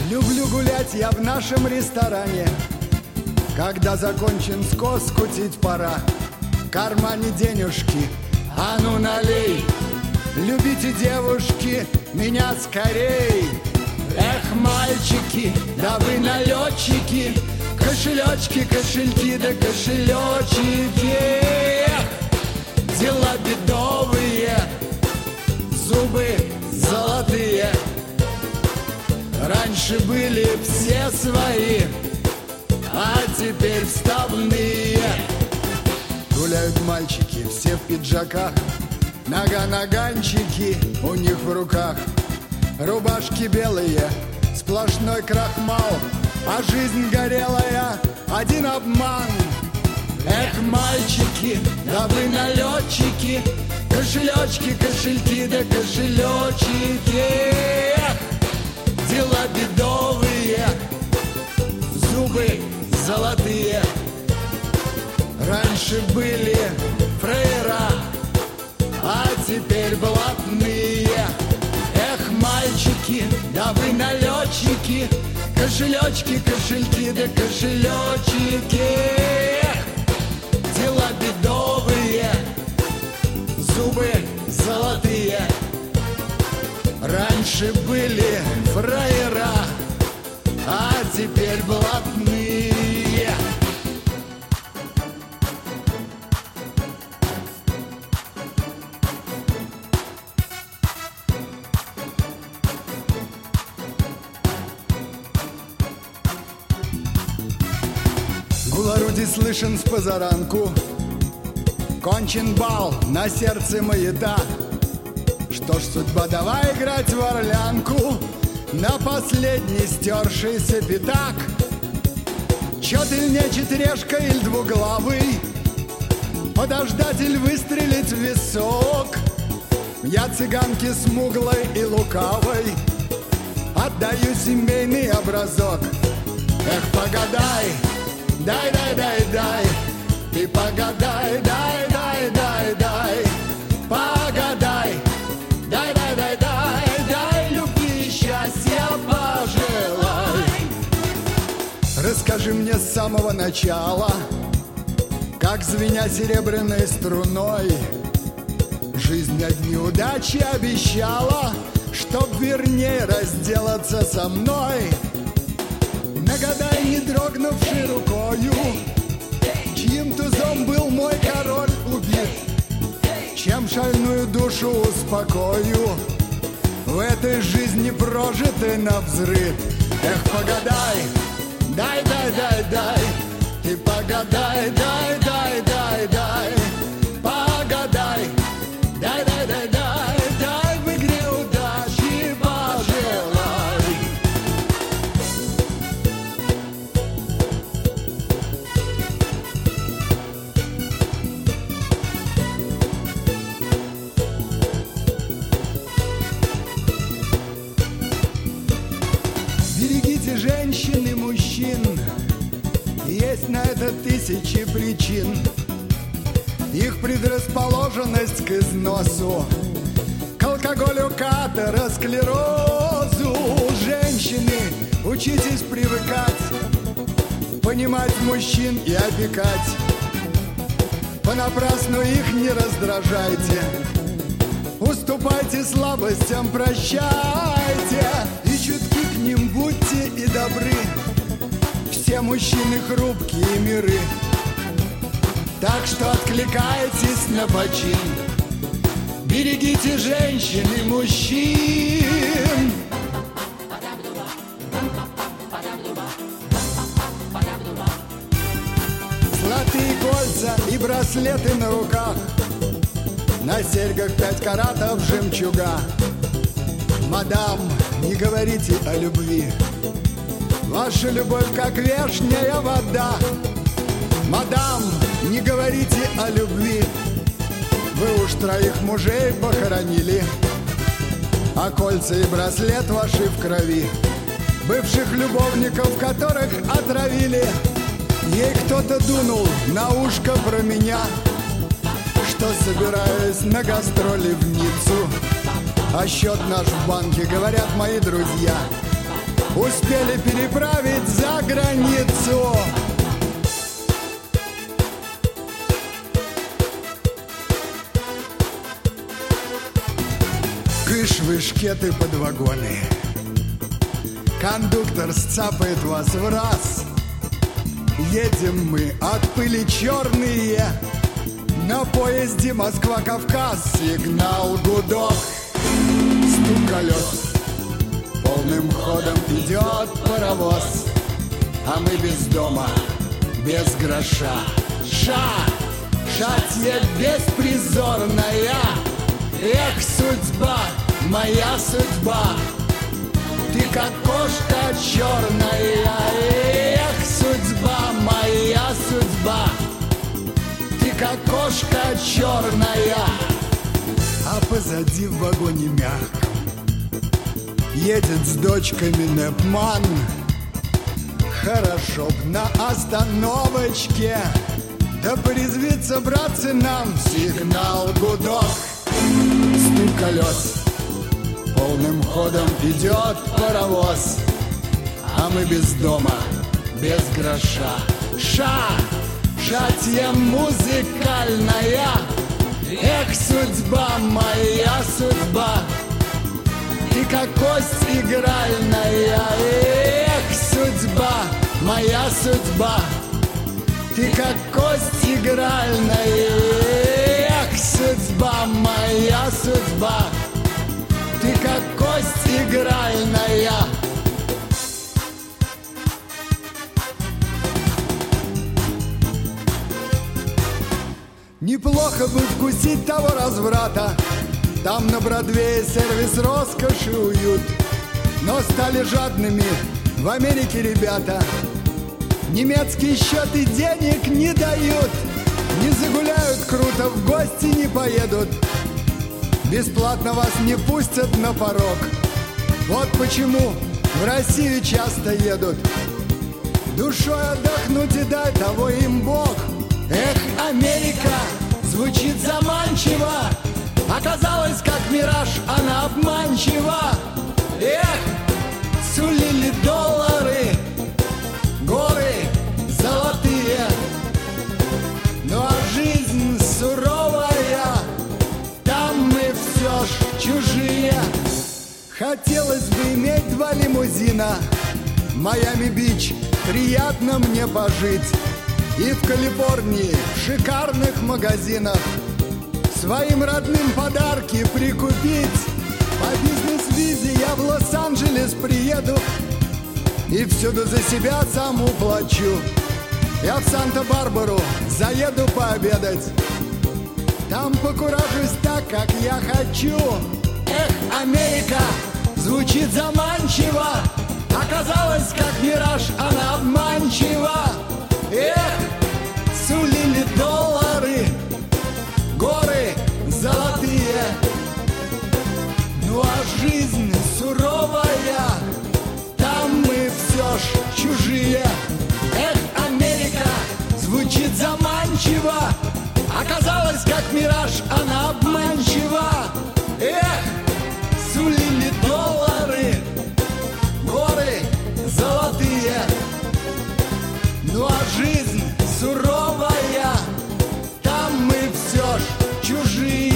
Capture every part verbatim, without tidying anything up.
Люблю гулять я в нашем ресторане. Когда закончен скос, кутить пора. В кармане денежки, а ну налей. Любите, девушки, меня скорей. Эх, мальчики, да вы налетчики. Кошелечки, кошельки, да кошелечки. Эх, дела бедовые, зубы золотые. Раньше были все свои, а теперь вставные. Гуляют мальчики, все в пиджаках. Нога-наганчики у них в руках. Рубашки белые, сплошной крахмал. А жизнь горелая, один обман. Эх, мальчики, да вы налетчики. Кошелечки, кошельки, да кошелечки. Эх, дела бедовые, зубы золотые. Раньше были фраера, а теперь блатные. Эх, мальчики, да вы налетчики. Кошелечки, кошельки, да кошелечки. Эх, дела бедовые, зубы золотые. Раньше были фраера, а теперь блатные. Гул орудий слышен с позаранку. Кончен бал, на сердце маята. Что ж, судьба, давай играть в орлянку на последний стершийся пятак. Чё ты мне четырешка или двуглавый? Подождать или выстрелить в висок? Я цыганке смуглой и лукавой отдаю семейный образок. Эх, погадай, дай, дай, дай, дай. Ты погадай, дай, дай, дай, дай. Погадай, дай, дай, дай, дай, дай. Любви и счастья пожелай. Расскажи мне с самого начала, как, звеня серебряной струной, жизнь одни удачи обещала, чтоб вернее разделаться со мной. Нагадай, не дрогнувшей рукою, чьим тузом был мой король убит, чем шальную душу успокою в этой жизни прожитой навзрыд. Эх, погадай, дай, дай, дай, дай. Ты погадай, дай, дай, дай, дай. Погадай, дай, дай, дай, дай, дай. В игре удачи пожелай. Берегите женщин и мужчин, есть на это тысячи причин. Их предрасположенность к износу, к алкоголю, к атеросклерозу. Женщины, учитесь привыкать, понимать мужчин и опекать. Понапрасну их не раздражайте, уступайте слабостям, прощайте. И чутки к ним будьте и добры. Все мужчины хрупкие миры, так что откликайтесь на почин. Берегите женщин и мужчин. Золотые кольца и браслеты на руках, на серьгах пять каратов жемчуга. Мадам, не говорите о любви, ваша любовь как вешняя вода. Мадам, не говорите о любви, вы уж троих мужей похоронили, а кольца и браслет ваши в крови, бывших любовников, которых отравили. Ей кто-то дунул на ушко про меня, что собираюсь на гастроли в Ниццу, а счет наш в банке, говорят мои друзья. успели переправить за границу. Кыш-вы, шкеты под вагоны, кондуктор сцапает вас в раз. Едем мы от пыли черные, на поезде Москва-Кавказ. Сигнал гудок, стук колес, полным ходом идет паровоз. А мы без дома, без гроша. Ша, шатье беспризорная. Эх, судьба, моя судьба, ты как кошка черная. Эх, судьба, моя судьба, ты как кошка черная. А позади в вагоне мягком едет с дочками Непман. Хорошо б на остановочке, да порезвиться, братцы, нам. Сигнал гудок, стук колес, полным ходом идет паровоз. А мы без дома, без гроша. Ша, шатье музыкальная. Эх, судьба, моя судьба, ты как кость игральная. Эх, судьба, моя судьба, ты как кость игральная. Эх, судьба, моя судьба, ты как кость игральная. Неплохо бы вкусить того разврата. Там на Бродвее сервис, роскошь и уют. Но стали жадными в Америке ребята. Немецкие счеты денег не дают. Не загуляют круто, в гости не поедут. Бесплатно вас не пустят на порог. Вот почему в Россию часто едут. Душой отдохнуть и дай того им Бог. Эх, Америка, звучит заманчиво. Оказалось, как мираж, она обманчива. Эх, сулили доллары, горы золотые. Ну а жизнь суровая, там мы все ж чужие. Хотелось бы иметь два лимузина, Майами-Бич, приятно мне пожить. И в Калифорнии, в шикарных магазинах, своим родным подарки прикупить. По бизнес-визе я в Лос-Анджелес приеду и всюду за себя сам уплачу. Я в Санта-Барбару заеду пообедать, там покуражусь так, как я хочу. Эх, Америка, звучит заманчиво. Оказалось, как мираж, она обманчива. Эх, сулили доллары, горы золотые. Ну а жизнь суровая, там мы все ж чужие. Эх, Америка, звучит заманчиво. Оказалось, как мираж, она обманчива. Эх, сулили доллары, горы золотые. Ну а жизнь суровая, там мы все ж чужие.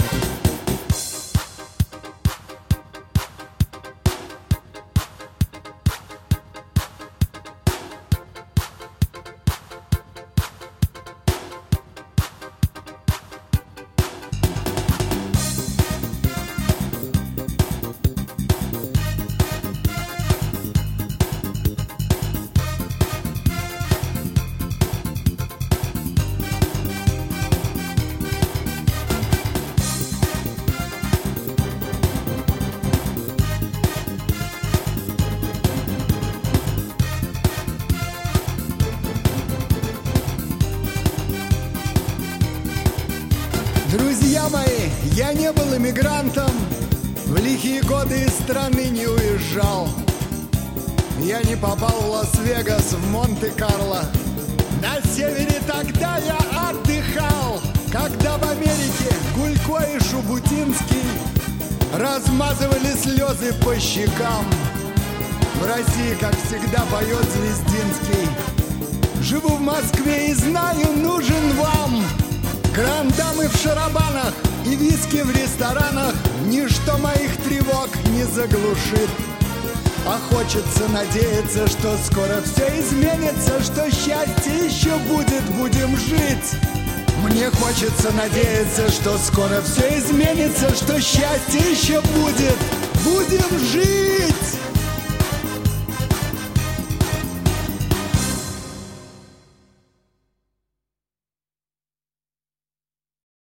Друзья мои, я не был иммигрантом, в лихие годы из страны не уезжал. Я не попал в Лас-Вегас, в Монте-Карло. На севере тогда я отдыхал, когда в Америке Гулько и Шубутинский размазывали слезы по щекам. В России, как всегда, поет Звездинский. Живу в Москве и знаю, нужен вам гранд-дамы в шарабанах и виски в ресторанах. Ничто моих тревог не заглушит. А хочется надеяться, что скоро все изменится, что счастье еще будет, будем жить. Мне хочется надеяться, что скоро все изменится, что счастье еще будет, будем жить.